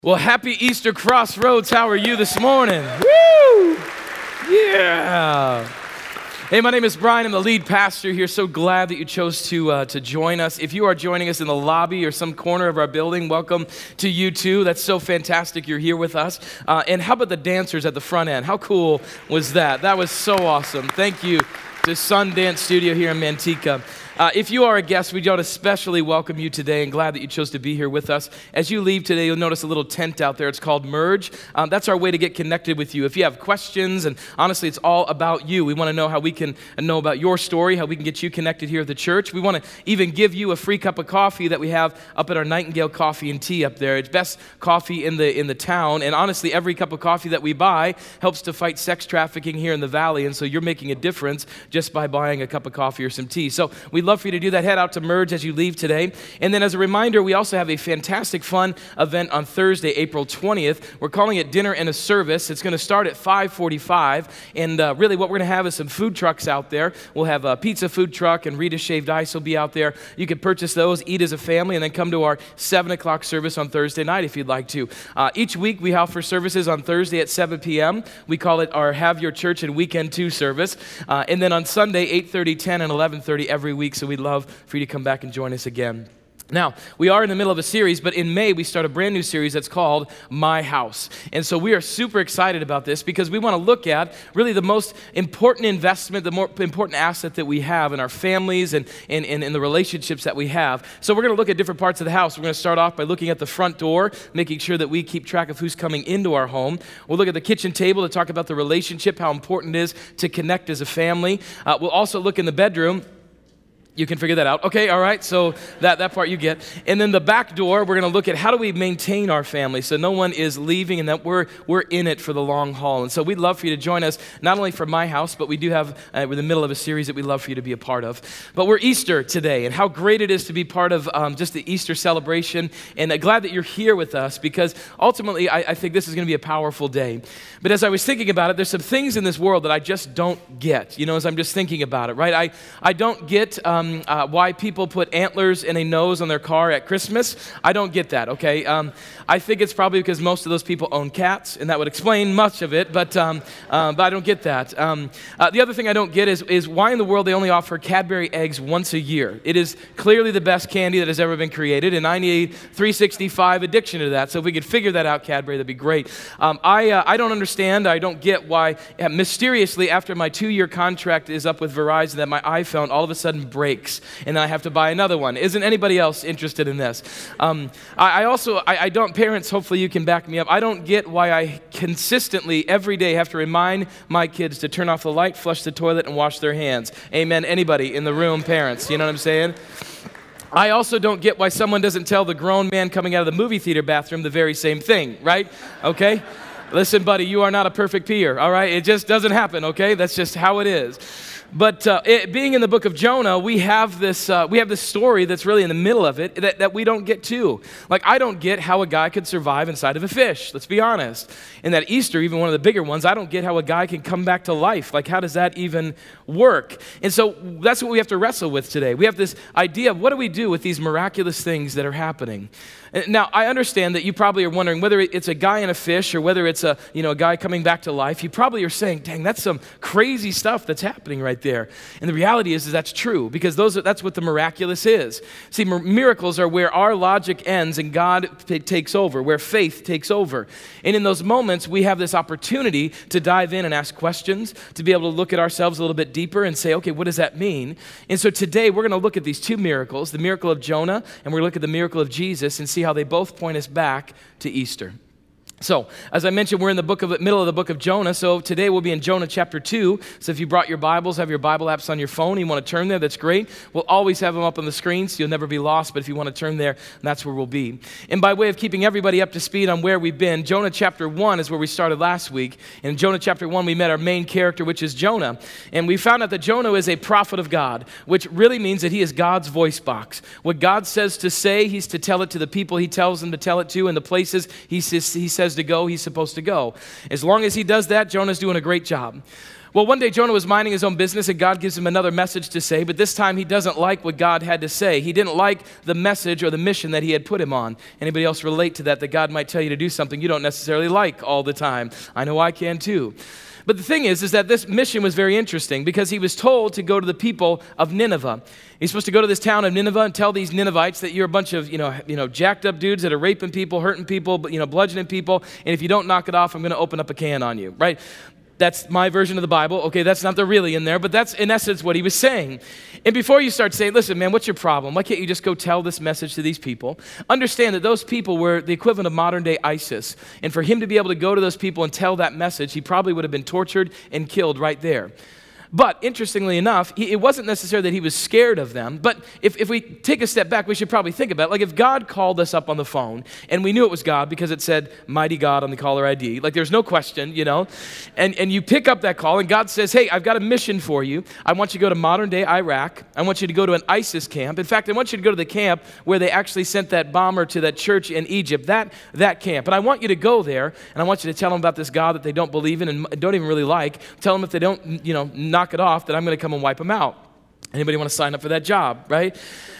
Well, happy Easter Crossroads. How are you this morning? Woo! Yeah. Hey, my name is Brian. I'm the lead pastor here. So glad that you chose to join us. If you are joining us in the lobby or some corner of our building, welcome to you too. That's so fantastic you're here with us. And how about the dancers at the front end? How cool was that? That was so awesome. Thank you to Sundance Studio here in Manteca. If you are a guest, we don't especially welcome you today and glad that you chose to be here with us. As you leave today, you'll notice a little tent out there. It's called Merge. That's our way to get connected with you. If you have questions, and honestly, it's all about you. We want to know how we can know about your story, how we can get you connected here at the church. We want to even give you a free cup of coffee that we have up at our Nightingale Coffee and Tea up there. It's best coffee in the town, and honestly, every cup of coffee that we buy helps to fight sex trafficking here in the valley, and so you're making a difference just by buying a cup of coffee or some tea. So we love for you to do that. Head out to Merge as you leave today. And then as a reminder, we also have a fantastic fun event on Thursday, April 20th. We're calling it Dinner and a Service. It's going to start at 5:45. And really what we're going to have is some food trucks out there. We'll have a pizza food truck and Rita Shaved Ice will be out there. You can purchase those, eat as a family, and then come to our 7 o'clock service on Thursday night if you'd like to. Each week we offer services on Thursday at 7 p.m. We call it our Have Your Church and Weekend 2 service. And then on Sunday, 8:30, 10, and 11:30 every week. So we'd love for you to come back and join us again. Now, we are in the middle of a series, but in May, we start a brand new series that's called My House. And so we are super excited about this because we want to look at really the most important investment, the more important asset that we have in our families and in the relationships that we have. So we're going to look at different parts of the house. We're going to start off by looking at the front door, making sure that we keep track of who's coming into our home. We'll look at the kitchen table to talk about the relationship, how important it is to connect as a family. We'll also look in the bedroom. You can figure that out. Okay, all right, so that part you get. And then the back door, we're going to look at how do we maintain our family so no one is leaving and that we're in it for the long haul. And so we'd love for you to join us, not only for My House, but we do have, we're in the middle of a series that we'd love for you to be a part of. But we're Easter today, and how great it is to be part of just the Easter celebration. And glad that you're here with us because ultimately I think this is going to be a powerful day. But as I was thinking about it, there's some things in this world that I just don't get, as I'm just thinking about it, right? I don't get why people put antlers in a nose on their car at Christmas. I don't get that, okay? I think it's probably because most of those people own cats, and that would explain much of it, but I don't get that. The other thing I don't get is why in the world they only offer Cadbury eggs once a year. It is clearly the best candy that has ever been created, and I need 365 addiction to that, so if we could figure that out, Cadbury, that'd be great. I don't understand, I don't get why mysteriously after my 2-year contract is up with Verizon that my iPhone all of a sudden breaks. And then I have to buy another one. Isn't anybody else interested in this? I don't, parents, hopefully you can back me up. I don't get why I consistently every day have to remind my kids to turn off the light, flush the toilet, and wash their hands. Amen. Anybody in the room, parents, you know what I'm saying? I also don't get why someone doesn't tell the grown man coming out of the movie theater bathroom the very same thing, right? Okay? Listen, buddy, you are not a perfect peer, all right? It just doesn't happen, okay? That's just how it is. But being in the book of Jonah, we have this story that's really in the middle of it that we don't get to. Like, I don't get how a guy could survive inside of a fish, let's be honest. And that Easter, even one of the bigger ones, I don't get how a guy can come back to life. Like, how does that even work? And so that's what we have to wrestle with today. We have this idea of what do we do with these miraculous things that are happening? Now, I understand that you probably are wondering whether it's a guy in a fish or whether it's a guy coming back to life. You probably are saying, dang, that's some crazy stuff that's happening right there. And the reality is that's true because that's what the miraculous is. See, miracles are where our logic ends and God takes over, where faith takes over. And in those moments, we have this opportunity to dive in and ask questions, to be able to look at ourselves a little bit deeper and say, okay, what does that mean? And so today, we're going to look at these two miracles, the miracle of Jonah, and we're going to look at the miracle of Jesus and see how they both point us back to Easter. So, as I mentioned, we're in the middle of the book of Jonah, so today we'll be in Jonah chapter 2. So if you brought your Bibles, have your Bible apps on your phone, you want to turn there, that's great. We'll always have them up on the screen, so you'll never be lost, but if you want to turn there, that's where we'll be. And by way of keeping everybody up to speed on where we've been, Jonah chapter 1 is where we started last week. In Jonah chapter 1, we met our main character, which is Jonah. And we found out that Jonah is a prophet of God, which really means that he is God's voice box. What God says to say, he's to tell it to the people he tells them to tell it to, and the places he says to go, he's supposed to go. As long as he does that, Jonah's doing a great job. Well, one day Jonah was minding his own business and God gives him another message to say, but this time he doesn't like what God had to say. He didn't like the message or the mission that he had put him on. Anybody else relate to that God might tell you to do something you don't necessarily like all the time? I know I can too. But the thing is that this mission was very interesting because he was told to go to the people of Nineveh. He's supposed to go to this town of Nineveh and tell these Ninevites that you're a bunch of, jacked up dudes that are raping people, hurting people, bludgeoning people, and if you don't knock it off, I'm going to open up a can on you, right? That's my version of the Bible. Okay, that's not the really in there, but that's in essence what he was saying. And before you start saying, listen, man, what's your problem? Why can't you just go tell this message to these people? Understand that those people were the equivalent of modern day ISIS. And for him to be able to go to those people and tell that message, he probably would have been tortured and killed right there. But interestingly enough, it wasn't necessarily that he was scared of them, but if we take a step back, we should probably think about it. Like if God called us up on the phone, and we knew it was God because it said, Mighty God on the caller ID, like there's no question, and you pick up that call, and God says, hey, I've got a mission for you. I want you to go to modern day Iraq. I want you to go to an ISIS camp. In fact, I want you to go to the camp where they actually sent that bomber to that church in Egypt, that camp. And I want you to go there, and I want you to tell them about this God that they don't believe in and don't even really like. Tell them if they don't, knock it off, that I'm going to come and wipe them out. Anybody want to sign up for that job, right?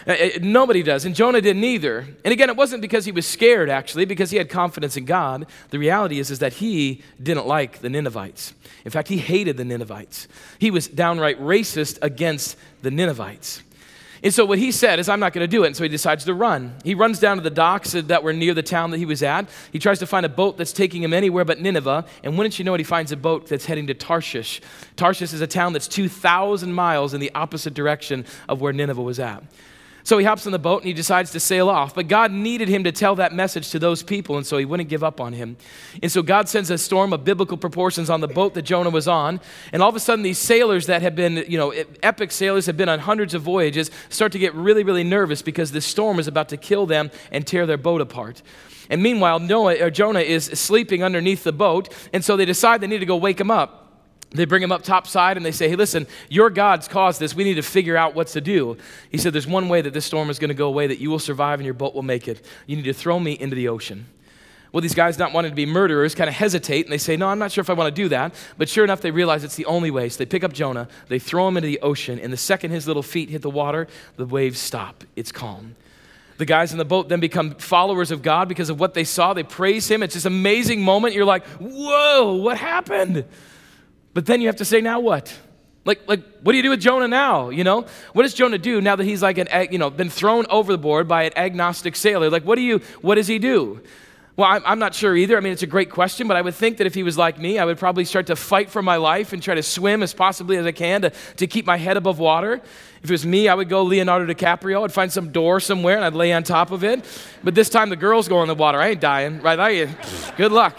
Nobody does, and Jonah didn't either. And again, it wasn't because he was scared, actually, because he had confidence in God. The reality is that he didn't like the Ninevites. In fact, he hated the Ninevites. He was downright racist against the Ninevites. And so what he said is, I'm not going to do it. And so he decides to run. He runs down to the docks that were near the town that he was at. He tries to find a boat that's taking him anywhere but Nineveh. And wouldn't you know it, he finds a boat that's heading to Tarshish. Tarshish is a town that's 2,000 miles in the opposite direction of where Nineveh was at. So he hops on the boat and he decides to sail off. But God needed him to tell that message to those people, and so he wouldn't give up on him. And so God sends a storm of biblical proportions on the boat that Jonah was on. And all of a sudden, these sailors that have been, epic sailors, have been on hundreds of voyages, start to get really, really nervous because this storm is about to kill them and tear their boat apart. And meanwhile, Jonah is sleeping underneath the boat, and so they decide they need to go wake him up. They bring him up topside and they say, hey, listen, your God's caused this. We need to figure out what to do. He said, there's one way that this storm is going to go away, that you will survive and your boat will make it. You need to throw me into the ocean. Well, these guys, not wanting to be murderers, kind of hesitate, and they say, no, I'm not sure if I want to do that. But sure enough, they realize it's the only way. So they pick up Jonah, they throw him into the ocean, and the second his little feet hit the water, the waves stop. It's calm. The guys in the boat then become followers of God because of what they saw. They praise him. It's this amazing moment. You're like, whoa, what happened? But then you have to say, now what? Like, what do you do with Jonah now, What does Jonah do now that he's like been thrown overboard by an agnostic sailor? Like, what does he do? Well, I'm not sure either. I mean, it's a great question, but I would think that if he was like me, I would probably start to fight for my life and try to swim as possibly as I can to keep my head above water. If it was me, I would go Leonardo DiCaprio. I'd find some door somewhere and I'd lay on top of it. But this time the girls go in the water. I ain't dying, right? Good luck,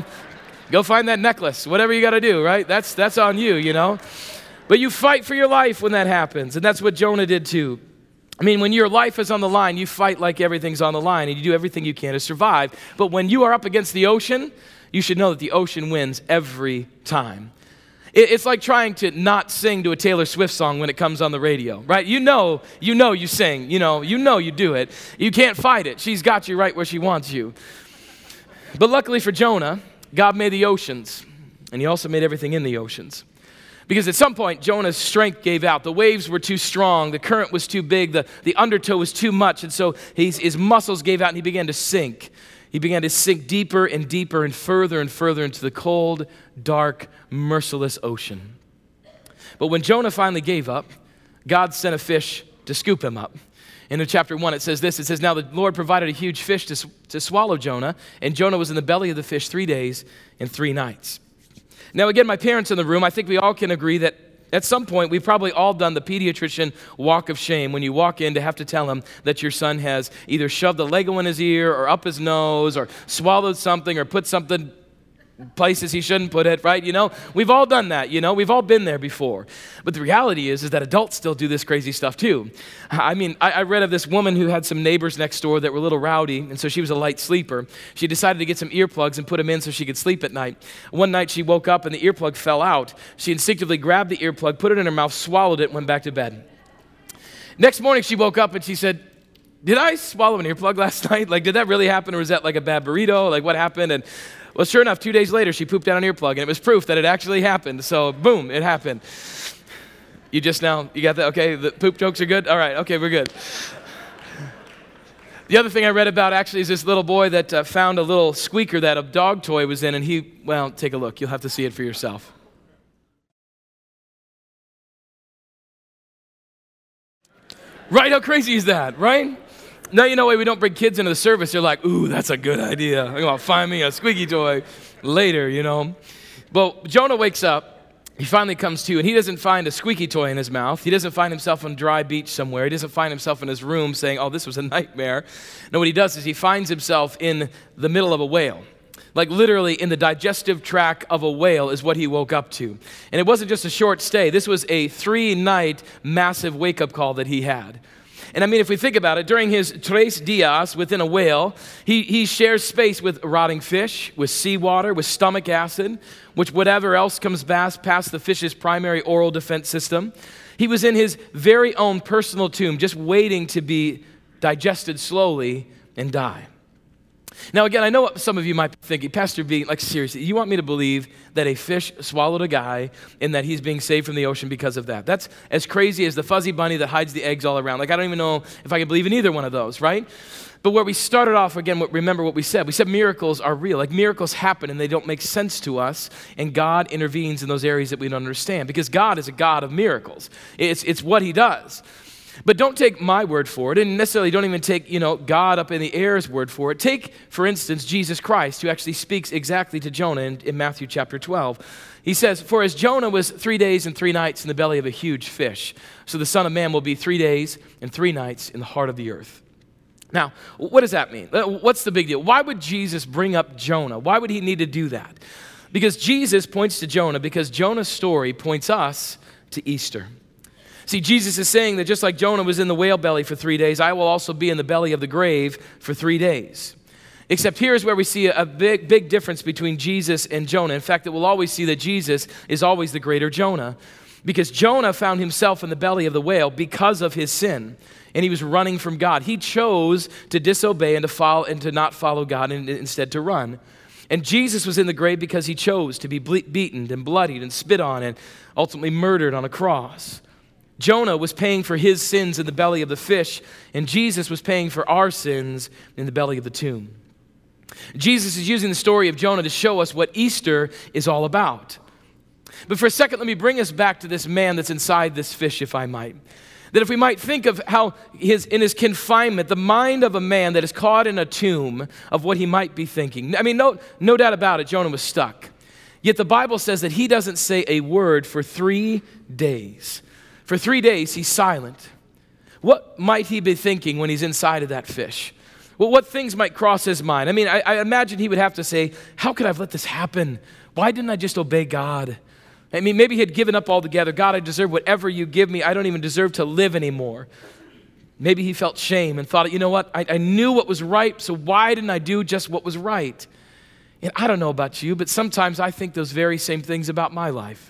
Go find that necklace, whatever you got to do, right? That's on you, But you fight for your life when that happens, and that's what Jonah did too. I mean, when your life is on the line, you fight like everything's on the line, and you do everything you can to survive. But when you are up against the ocean, you should know that the ocean wins every time. It's like trying to not sing to a Taylor Swift song when it comes on the radio, right? You sing, you do it. You can't fight it. She's got you right where she wants you. But luckily for Jonah, God made the oceans, and he also made everything in the oceans. Because at some point, Jonah's strength gave out. The waves were too strong. The current was too big. The undertow was too much. And so his muscles gave out, and he began to sink. He began to sink deeper and deeper and further into the cold, dark, merciless ocean. But when Jonah finally gave up, God sent a fish to scoop him up. In chapter 1, it says this. It says, now the Lord provided a huge fish to swallow Jonah, and Jonah was in the belly of the fish 3 days and 3 nights. Now, again, my parents in the room, I think we all can agree that at some point, we've probably all done the pediatrician walk of shame when you walk in to have to tell him that your son has either shoved a Lego in his ear or up his nose or swallowed something or put something places he shouldn't put it, right? We've all done that, we've all been there before. But the reality is that adults still do this crazy stuff too. I mean, I read of this woman who had some neighbors next door that were a little rowdy, and so she was a light sleeper. She decided to get some earplugs and put them in so she could sleep at night. One night she woke up and the earplug fell out. She instinctively grabbed the earplug, put it in her mouth, swallowed it, and went back to bed. Next morning she woke up and she said, did I swallow an earplug last night? Like, did that really happen, or was that like a bad burrito? Like, what happened? And Well, sure enough, 2 days later, she pooped out an earplug, and it was proof that it actually happened. So, boom, it happened. You got that? Okay, the poop jokes are good? All right, okay, we're good. The other thing I read about actually is this little boy that found a little squeaker that a dog toy was in, and take a look. You'll have to see it for yourself. Right? How crazy is that, right? Now you know why we don't bring kids into the service. They're like, ooh, that's a good idea. I'm going to find me a squeaky toy later, Well, Jonah wakes up. He finally comes to, and he doesn't find a squeaky toy in his mouth. He doesn't find himself on a dry beach somewhere. He doesn't find himself in his room saying, oh, this was a nightmare. No, what he does is he finds himself in the middle of a whale. Like literally in the digestive tract of a whale is what he woke up to. And it wasn't just a short stay. This was a 3-night massive wake-up call that he had. And I mean, if we think about it, during his 3 días within a whale, he shares space with rotting fish, with seawater, with stomach acid, which whatever else comes past the fish's primary oral defense system. He was in his very own personal tomb, just waiting to be digested slowly and die. Now, again, I know what some of you might be thinking, Pastor B, like seriously, you want me to believe that a fish swallowed a guy and that he's being saved from the ocean because of that? That's as crazy as the fuzzy bunny that hides the eggs all around. Like, I don't even know if I can believe in either one of those, right? But where we started off, again, remember what we said. We said miracles are real. Like, miracles happen and they don't make sense to us, and God intervenes in those areas that we don't understand because God is a God of miracles. It's what he does. But don't take my word for it, and necessarily don't even take, God up in the air's word for it. Take, for instance, Jesus Christ, who actually speaks exactly to Jonah in Matthew chapter 12. He says, for as Jonah was 3 days and 3 nights in the belly of a huge fish, so the Son of Man will be 3 days and 3 nights in the heart of the earth. Now, what does that mean? What's the big deal? Why would Jesus bring up Jonah? Why would he need to do that? Because Jesus points to Jonah, because Jonah's story points us to Easter. See, Jesus is saying that just like Jonah was in the whale belly for 3 days, I will also be in the belly of the grave for 3 days. Except here's where we see a big difference between Jesus and Jonah. In fact, we'll always see that Jesus is always the greater Jonah, because Jonah found himself in the belly of the whale because of his sin, and he was running from God. He chose to disobey and to not follow God, and instead to run. And Jesus was in the grave because he chose to be beaten and bloodied and spit on and ultimately murdered on a cross. Jonah was paying for his sins in the belly of the fish, and Jesus was paying for our sins in the belly of the tomb. Jesus is using the story of Jonah to show us what Easter is all about. But for a second, let me bring us back to this man that's inside this fish, if I might. That if we might think of how in his confinement, the mind of a man that is caught in a tomb of what he might be thinking. I mean, no doubt about it, Jonah was stuck. Yet the Bible says that he doesn't say a word for 3 days. For 3 days, he's silent. What might he be thinking when he's inside of that fish? Well, what things might cross his mind? I mean, I imagine he would have to say, how could I have let this happen? Why didn't I just obey God? I mean, maybe he had given up altogether. God, I deserve whatever you give me. I don't even deserve to live anymore. Maybe he felt shame and thought, you know what? I knew what was right, so why didn't I do just what was right? And I don't know about you, but sometimes I think those very same things about my life.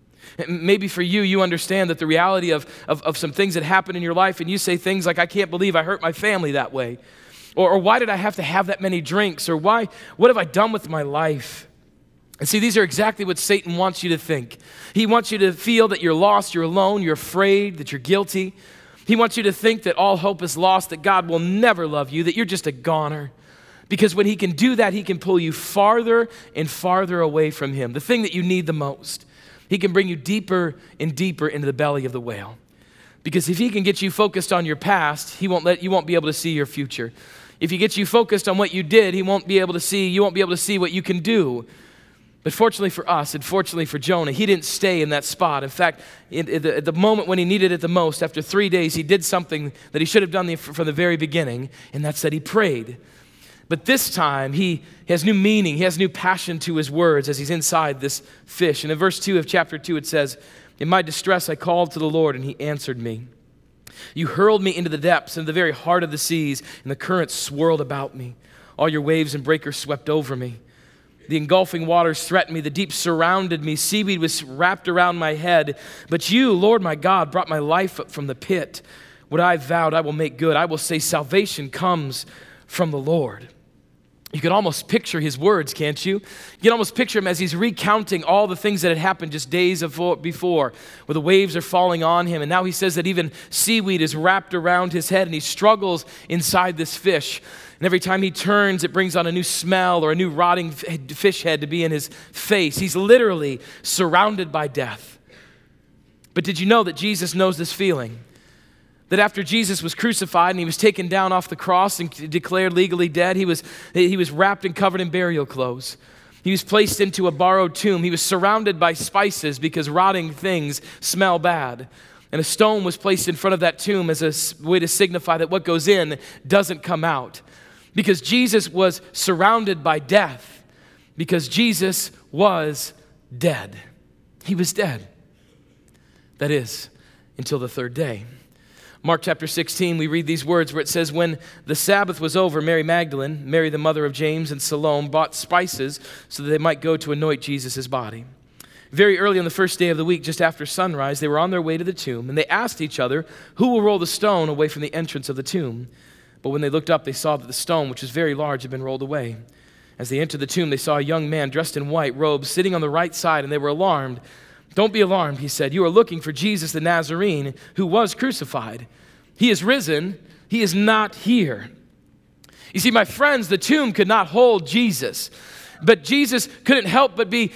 Maybe for you, you understand that the reality of some things that happen in your life, and you say things like, I can't believe I hurt my family that way. Or why did I have to have that many drinks? Or what have I done with my life? And see, these are exactly what Satan wants you to think. He wants you to feel that you're lost, you're alone, you're afraid, that you're guilty. He wants you to think that all hope is lost, that God will never love you, that you're just a goner. Because when he can do that, he can pull you farther and farther away from him, the thing that you need the most. He can bring you deeper and deeper into the belly of the whale. Because if he can get you focused on your past, you won't be able to see your future. If he gets you focused on what you did, you won't be able to see what you can do. But fortunately for us, and fortunately for Jonah, he didn't stay in that spot. In fact, at the moment when he needed it the most, after 3 days, he did something that he should have done from the very beginning, and that's that he prayed. But this time, he has new meaning. He has new passion to his words as he's inside this fish. And in verse 2 of chapter 2, it says, in my distress, I called to the Lord, and he answered me. You hurled me into the depths, into the very heart of the seas, and the currents swirled about me. All your waves and breakers swept over me. The engulfing waters threatened me. The deep surrounded me. Seaweed was wrapped around my head. But you, Lord my God, brought my life up from the pit. What I vowed, I will make good. I will say salvation comes from the Lord. You can almost picture his words, can't you? You can almost picture him as he's recounting all the things that had happened just days before, where the waves are falling on him. And now he says that even seaweed is wrapped around his head, and he struggles inside this fish. And every time he turns, it brings on a new smell or a new rotting fish head to be in his face. He's literally surrounded by death. But did you know that Jesus knows this feeling? That after Jesus was crucified and he was taken down off the cross and declared legally dead, he was wrapped and covered in burial clothes. He was placed into a borrowed tomb. He was surrounded by spices because rotting things smell bad. And a stone was placed in front of that tomb as a way to signify that what goes in doesn't come out. Because Jesus was surrounded by death. Because Jesus was dead. He was dead. That is, until the third day. Mark chapter 16, we read these words where it says, when the Sabbath was over, Mary Magdalene, Mary the mother of James, and Salome bought spices so that they might go to anoint Jesus' body. Very early on the first day of the week, just after sunrise, they were on their way to the tomb, and they asked each other, who will roll the stone away from the entrance of the tomb? But when they looked up, they saw that the stone, which was very large, had been rolled away. As they entered the tomb, they saw a young man dressed in white robes sitting on the right side, and they were alarmed. Don't be alarmed, he said. You are looking for Jesus the Nazarene, who was crucified. He is risen. He is not here. You see, my friends, the tomb could not hold Jesus. But Jesus couldn't help but be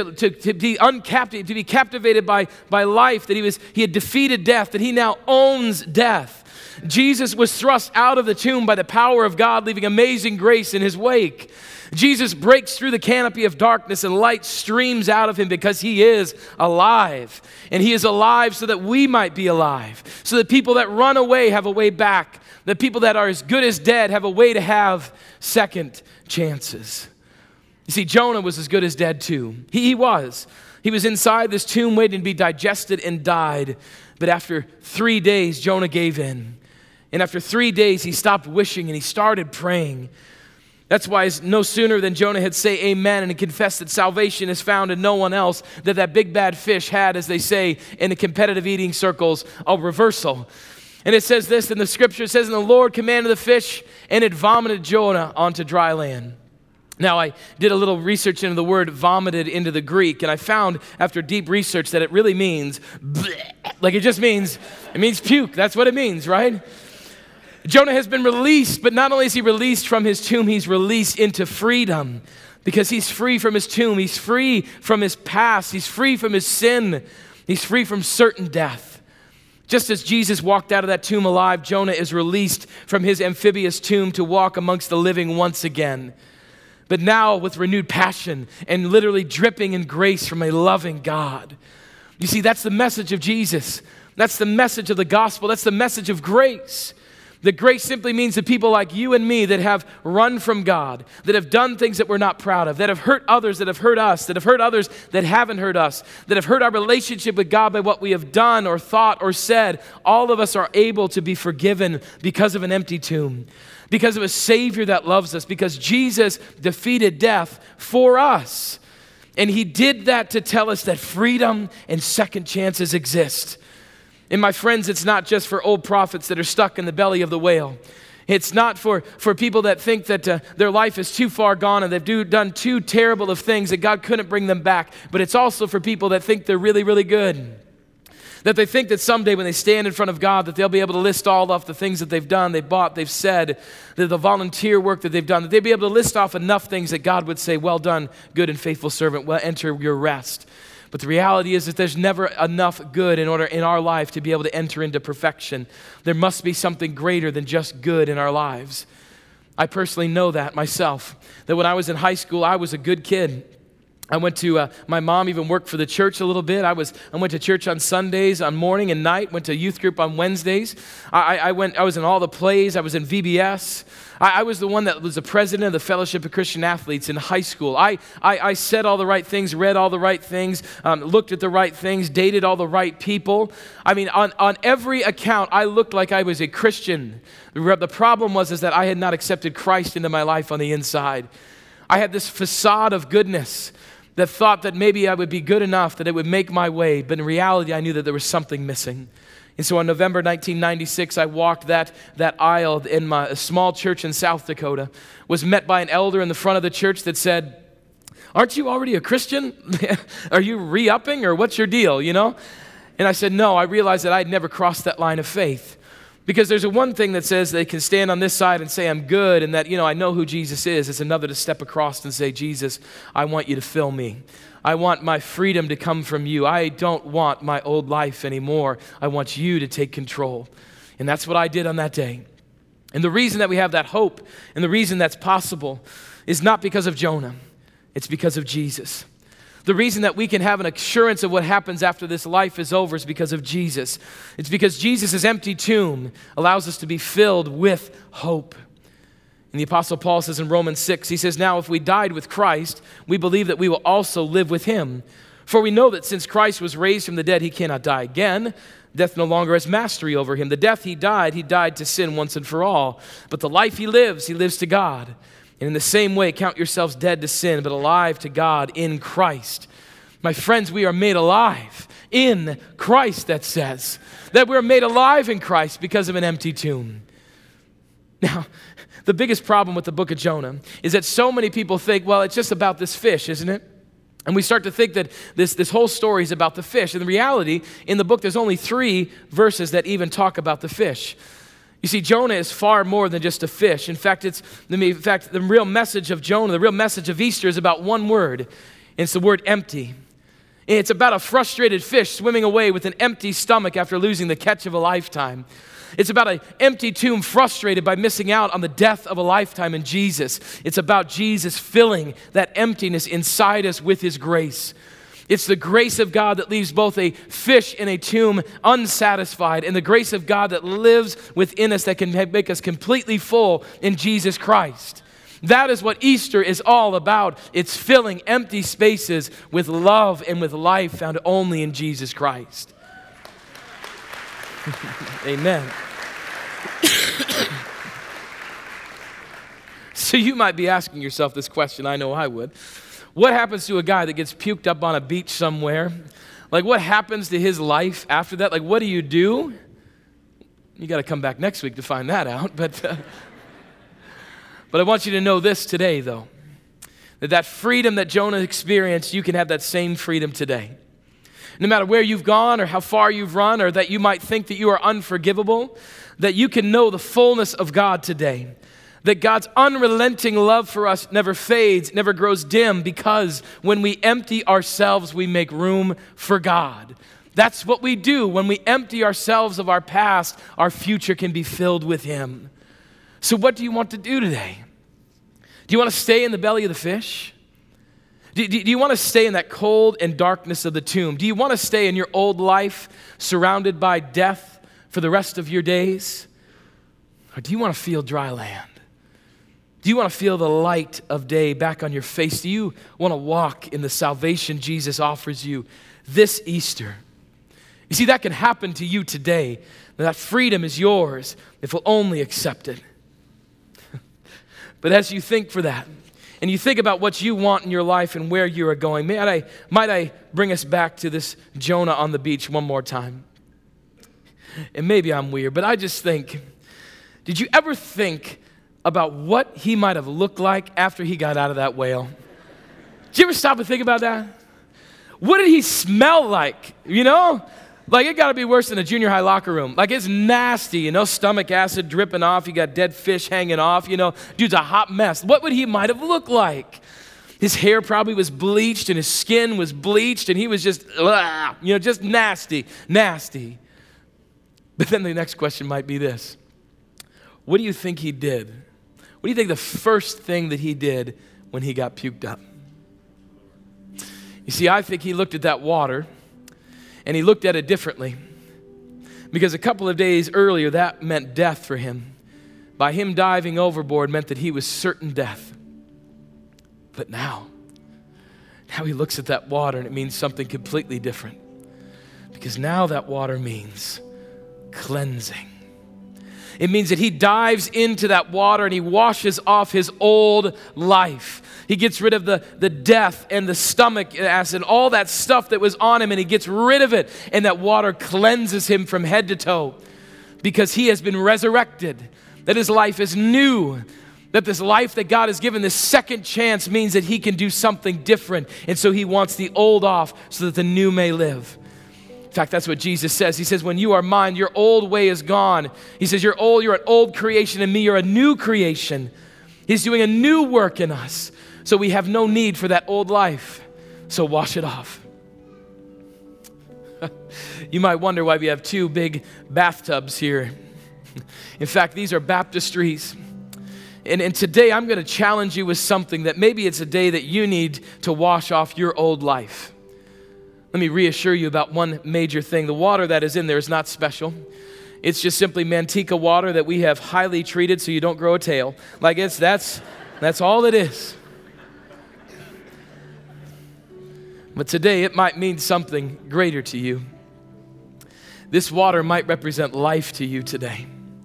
captivated by life, that he had defeated death, that he now owns death. Jesus was thrust out of the tomb by the power of God, leaving amazing grace in his wake. Jesus breaks through the canopy of darkness and light streams out of him because he is alive. And he is alive so that we might be alive. So that people that run away have a way back. That people that are as good as dead have a way to have second chances. You see, Jonah was as good as dead too. He was. He was inside this tomb waiting to be digested and died. But after 3 days, Jonah gave in. And after 3 days, he stopped wishing and he started praying. That's why no sooner than Jonah had said amen and confessed that salvation is found in no one else, that big bad fish had, as they say in the competitive eating circles, a reversal. And it says this in the scripture, it says, and the Lord commanded the fish, and it vomited Jonah onto dry land. Now, I did a little research into the word vomited into the Greek, and I found after deep research that it really means bleh. Like it means puke. That's what it means, right? Jonah has been released, but not only is he released from his tomb, he's released into freedom because he's free from his tomb. He's free from his past. He's free from his sin. He's free from certain death. Just as Jesus walked out of that tomb alive, Jonah is released from his amphibious tomb to walk amongst the living once again. But now with renewed passion and literally dripping in grace from a loving God. You see, that's the message of Jesus. That's the message of the gospel. That's the message of grace. That grace simply means that people like you and me that have run from God, that have done things that we're not proud of, that have hurt others that have hurt us, that have hurt others that haven't hurt us, that have hurt our relationship with God by what we have done or thought or said, all of us are able to be forgiven because of an empty tomb, because of a Savior that loves us, because Jesus defeated death for us. And he did that to tell us that freedom and second chances exist. And my friends, it's not just for old prophets that are stuck in the belly of the whale. It's not for people that think that their life is too far gone and they've done too terrible of things that God couldn't bring them back. But it's also for people that think they're really, really good. That they think that someday when they stand in front of God that they'll be able to list all off the things that they've done, they've bought, they've said, the volunteer work that they've done, that they'll be able to list off enough things that God would say, well done, good and faithful servant, well, enter your rest. But the reality is that there's never enough good in our life to be able to enter into perfection. There must be something greater than just good in our lives. I personally know that myself, that when I was in high school, I was a good kid. I went to, my mom even worked for the church a little bit. I went to church on Sundays, on morning and night, went to youth group on Wednesdays. I was in all the plays, I was in VBS. I was the one that was the president of the Fellowship of Christian Athletes in high school. I said all the right things, read all the right things, looked at the right things, dated all the right people. I mean, on every account, I looked like I was a Christian. The problem was that I had not accepted Christ into my life on the inside. I had this facade of goodness that thought that maybe I would be good enough, that it would make my way. But in reality, I knew that there was something missing. And so on November 1996, I walked that aisle in my small church in South Dakota, was met by an elder in the front of the church that said, "Aren't you already a Christian? Are you re-upping, or what's your deal, you know?" And I said, no, I realized that I'd never crossed that line of faith. Because there's a one thing that says they can stand on this side and say, I'm good, and that, I know who Jesus is. It's another to step across and say, Jesus, I want you to fill me. I want my freedom to come from you. I don't want my old life anymore. I want you to take control. And that's what I did on that day. And the reason that we have that hope and the reason that's possible is not because of Jonah. It's because of Jesus. The reason that we can have an assurance of what happens after this life is over is because of Jesus. It's because Jesus' empty tomb allows us to be filled with hope. And the Apostle Paul says in Romans 6, he says, now if we died with Christ, we believe that we will also live with him. For we know that since Christ was raised from the dead, he cannot die again. Death no longer has mastery over him. The death he died to sin once and for all. But the life he lives to God. And in the same way, count yourselves dead to sin, but alive to God in Christ. My friends, we are made alive in Christ, that says. That we're made alive in Christ because of an empty tomb. Now, the biggest problem with the book of Jonah is that so many people think, well, it's just about this fish, isn't it? And we start to think that this whole story is about the fish. And the reality, in the book, there's only 3 verses that even talk about the fish. You see, Jonah is far more than just a fish. In fact, the real message of Jonah, the real message of Easter is about one word, and it's the word empty. It's about a frustrated fish swimming away with an empty stomach after losing the catch of a lifetime. It's about an empty tomb frustrated by missing out on the death of a lifetime in Jesus. It's about Jesus filling that emptiness inside us with his grace. It's the grace of God that leaves both a fish in a tomb unsatisfied and the grace of God that lives within us that can make us completely full in Jesus Christ. That is what Easter is all about. It's filling empty spaces with love and with life found only in Jesus Christ. Amen. So you might be asking yourself this question. I know I would. What happens to a guy that gets puked up on a beach somewhere? Like, what happens to his life after that? Like, what do? You got to come back next week to find that out. But I want you to know this today, though. That freedom that Jonah experienced, you can have that same freedom today. No matter where you've gone or how far you've run or that you might think that you are unforgivable, that you can know the fullness of God today. That God's unrelenting love for us never fades, never grows dim, because when we empty ourselves, we make room for God. That's what we do. When we empty ourselves of our past, our future can be filled with him. So what do you want to do today? Do you want to stay in the belly of the fish? Do you want to stay in that cold and darkness of the tomb? Do you want to stay in your old life surrounded by death for the rest of your days? Or do you want to feel dry land? Do you want to feel the light of day back on your face? Do you want to walk in the salvation Jesus offers you this Easter? You see, that can happen to you today. That freedom is yours if we'll only accept it. But as you think for that, and you think about what you want in your life and where you are going, might I bring us back to this Jonah on the beach one more time? And maybe I'm weird, but I just think, did you ever think about what he might have looked like after he got out of that whale? Did you ever stop and think about that? What did he smell like, Like, it got to be worse than a junior high locker room. Like, it's nasty, stomach acid dripping off. You got dead fish hanging off, Dude's a hot mess. What would he might have looked like? His hair probably was bleached and his skin was bleached and he was just, just nasty. But then the next question might be this. What do you think he did? What do you think the first thing that he did when he got puked up? You see, I think he looked at that water and he looked at it differently. Because a couple of days earlier, that meant death for him. By him diving overboard meant that he was certain death. But now he looks at that water and it means something completely different. Because now that water means cleansing. It means that he dives into that water and he washes off his old life. He gets rid of the death and the stomach acid and all that stuff that was on him, and he gets rid of it. And that water cleanses him from head to toe because he has been resurrected, that his life is new, that this life that God has given, this second chance, means that he can do something different. And so he wants the old off so that the new may live. In fact, that's what Jesus says. He says, when you are mine, your old way is gone. He says, you're an old creation. In me, you're a new creation. He's doing a new work in us. So we have no need for that old life. So wash it off. You might wonder why we have two big bathtubs here. In fact, these are baptistries. And today I'm going to challenge you with something that maybe it's a day that you need to wash off your old life. Let me reassure you about one major thing. The water that is in there is not special. It's just simply Manteca water that we have highly treated so you don't grow a tail. That's all it is. But today it might mean something greater to you. This water might represent life to you today.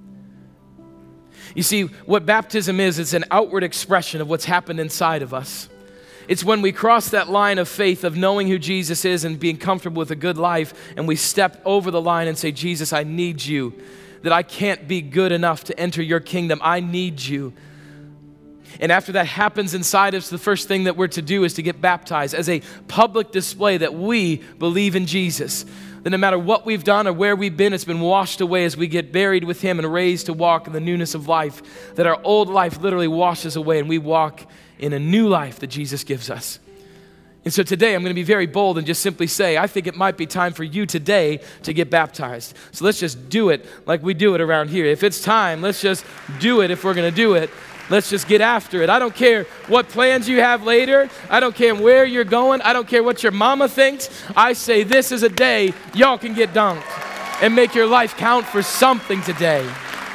You see, what baptism is, it's an outward expression of what's happened inside of us. It's when we cross that line of faith of knowing who Jesus is and being comfortable with a good life, and we step over the line and say, Jesus, I need you, that I can't be good enough to enter your kingdom. I need you. And after that happens inside us, the first thing that we're to do is to get baptized as a public display that we believe in Jesus. That no matter what we've done or where we've been, it's been washed away as we get buried with him and raised to walk in the newness of life. That our old life literally washes away and we walk in a new life that Jesus gives us. And so today I'm going to be very bold and just simply say, I think it might be time for you today to get baptized. So let's just do it like we do it around here. If it's time, let's just do it if we're going to do it. Let's just get after it. I don't care what plans you have later. I don't care where you're going. I don't care what your mama thinks. I say this is a day y'all can get dunked and make your life count for something today.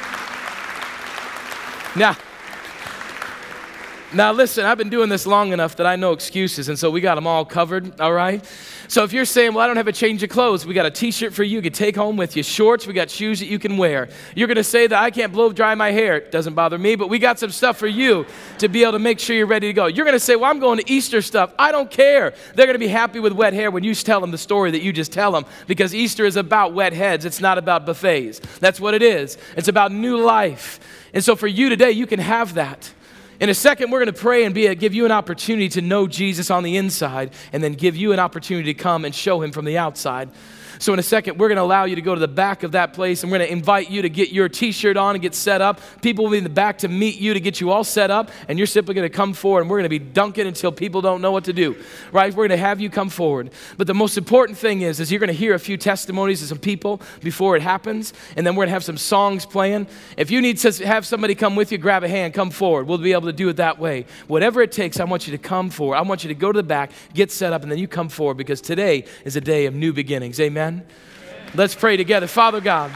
Now listen, I've been doing this long enough that I know excuses, and so we got them all covered, all right? So if you're saying, well, I don't have a change of clothes, we got a t-shirt for you can take home with you, shorts, we got shoes that you can wear. You're going to say that I can't blow dry my hair. It doesn't bother me, but we got some stuff for you to be able to make sure you're ready to go. You're going to say, well, I'm going to Easter stuff. I don't care. They're going to be happy with wet hair when you tell them the story that you just tell them, because Easter is about wet heads. It's not about buffets. That's what it is. It's about new life. And so for you today, you can have that. In a second, we're going to pray and give you an opportunity to know Jesus on the inside, and then give you an opportunity to come and show him from the outside. So in a second, we're going to allow you to go to the back of that place, and we're going to invite you to get your t-shirt on and get set up. People will be in the back to meet you to get you all set up, and you're simply going to come forward, and we're going to be dunking until people don't know what to do, right? We're going to have you come forward. But the most important thing is you're going to hear a few testimonies of some people before it happens, and then we're going to have some songs playing. If you need to have somebody come with you, grab a hand, come forward. We'll be able to do it that way. Whatever it takes, I want you to come forward. I want you to go to the back, get set up, and then you come forward, because today is a day of new beginnings. Amen? Let's pray together. Father God,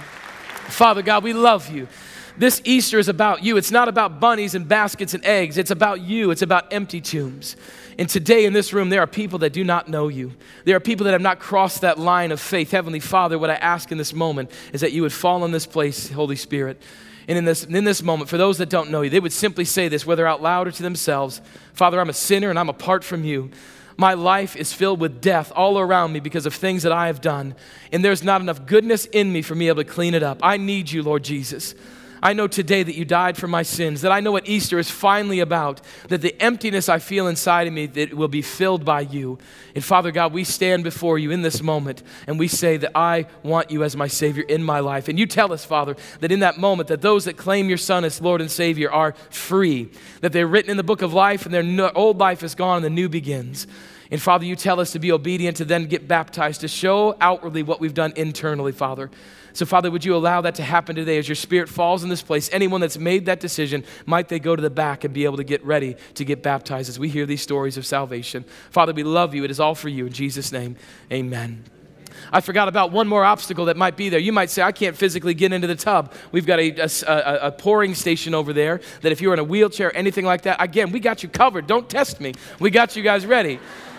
we love you. This Easter is about you. It's not about bunnies and baskets and eggs. It's about you. It's about empty tombs. And today in this room, there are people that do not know you. There are people that have not crossed that line of faith. Heavenly Father, what I ask in this moment is that you would fall in this place, Holy Spirit. And in this moment, for those that don't know you, they would simply say this, whether out loud or to themselves, Father, I'm a sinner and I'm apart from you. My life is filled with death all around me because of things that I have done. And there's not enough goodness in me for me able to clean it up. I need you, Lord Jesus. I know today that you died for my sins, that I know what Easter is finally about, that the emptiness I feel inside of me, that it will be filled by you. And Father God, we stand before you in this moment, and we say that I want you as my Savior in my life. And you tell us, Father, that in that moment, that those that claim your Son as Lord and Savior are free, that they're written in the book of life, and their old life is gone and the new begins. And Father, you tell us to be obedient, to then get baptized, to show outwardly what we've done internally, Father. So Father, would you allow that to happen today as your Spirit falls in this place? Anyone that's made that decision, might they go to the back and be able to get ready to get baptized as we hear these stories of salvation. Father, we love you. It is all for you. In Jesus' name, amen. I forgot about one more obstacle that might be there. You might say, I can't physically get into the tub. We've got a pouring station over there that if you're in a wheelchair, anything like that, again, we got you covered. Don't test me. We got you guys ready.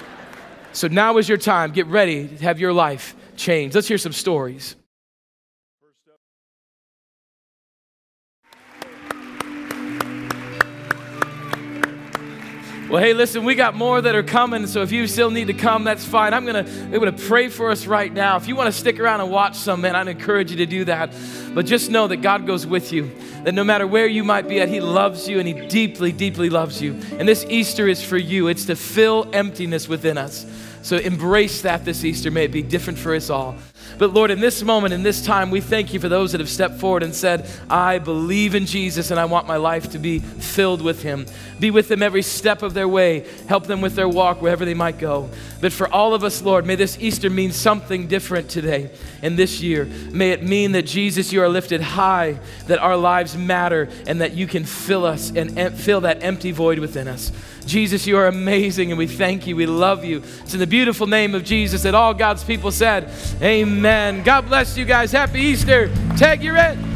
So now is your time. Get ready to have your life changed. Let's hear some stories. Well, hey, listen, we got more that are coming, so if you still need to come, that's fine. I'm gonna pray for us right now. If you want to stick around and watch some, man, I'd encourage you to do that. But just know that God goes with you, that no matter where you might be at, He loves you and He deeply, deeply loves you. And this Easter is for you. It's to fill emptiness within us. So embrace that this Easter. May it be different for us all. But Lord, in this moment, in this time, we thank you for those that have stepped forward and said, I believe in Jesus and I want my life to be filled with Him. Be with them every step of their way. Help them with their walk wherever they might go. But for all of us, Lord, may this Easter mean something different today and this year. May it mean that Jesus, you are lifted high, that our lives matter, and that you can fill us and fill that empty void within us. Jesus, you are amazing, and we thank you. We love you. It's in the beautiful name of Jesus that all God's people said, amen. God bless you guys. Happy Easter. Tag, you're in.